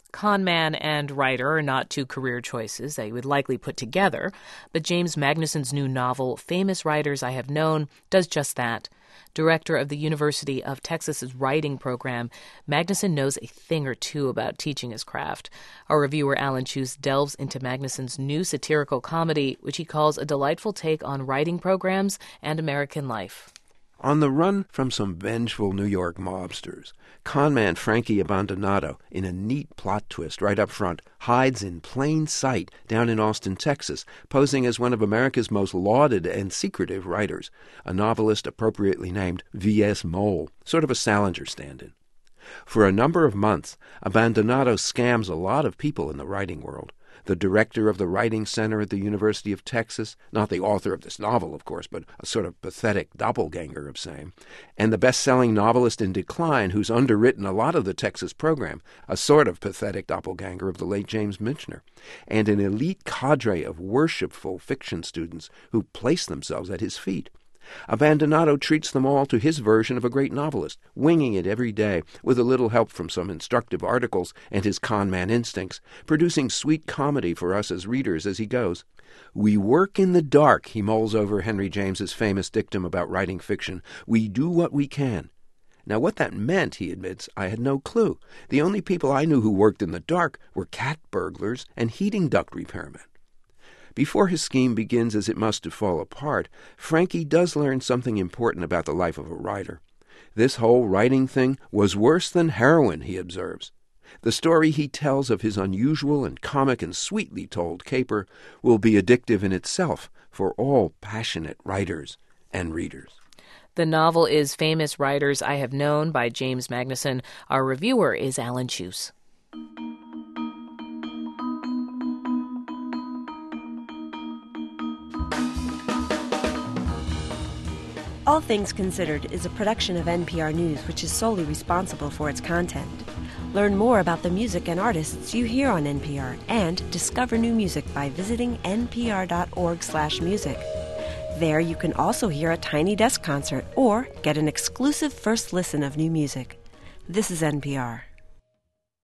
Con man and writer are not two career choices that you would likely put together, but James Magnuson's new novel, Famous Writers I Have Known, does just that. Director of the University of Texas's writing program, Magnuson knows a thing or two about teaching his craft. Our reviewer Alan Chuse delves into Magnuson's new satirical comedy, which he calls a delightful take on writing programs and American life. On the run from some vengeful New York mobsters, conman Frankie Abbandonato, in a neat plot twist right up front, hides in plain sight down in Austin, Texas, posing as one of America's most lauded and secretive writers, a novelist appropriately named V.S. Mole, sort of a Salinger stand-in. For a number of months, Abbandonato scams a lot of people in the writing world. The director of the Writing Center at the University of Texas, not the author of this novel, of course, but a sort of pathetic doppelganger of same, and the best-selling novelist in decline who's underwritten a lot of the Texas program, a sort of pathetic doppelganger of the late James Michener, and an elite cadre of worshipful fiction students who place themselves at his feet. Abbandonato treats them all to his version of a great novelist, winging it every day, with a little help from some instructive articles and his con-man instincts, producing sweet comedy for us as readers as he goes. "We work in the dark," he mulls over Henry James's famous dictum about writing fiction. "We do what we can." Now, what that meant, he admits, I had no clue. The only people I knew who worked in the dark were cat burglars and heating duct repairmen. Before his scheme begins as it must to fall apart, Frankie does learn something important about the life of a writer. This whole writing thing was worse than heroin, he observes. The story he tells of his unusual and comic and sweetly told caper will be addictive in itself for all passionate writers and readers. The novel is Famous Writers I Have Known by James Magnuson. Our reviewer is Alan Chuse. All Things Considered is a production of NPR News, which is solely responsible for its content. Learn more about the music and artists you hear on NPR and discover new music by visiting npr.org/music. There you can also hear a Tiny Desk concert or get an exclusive first listen of new music. This is NPR.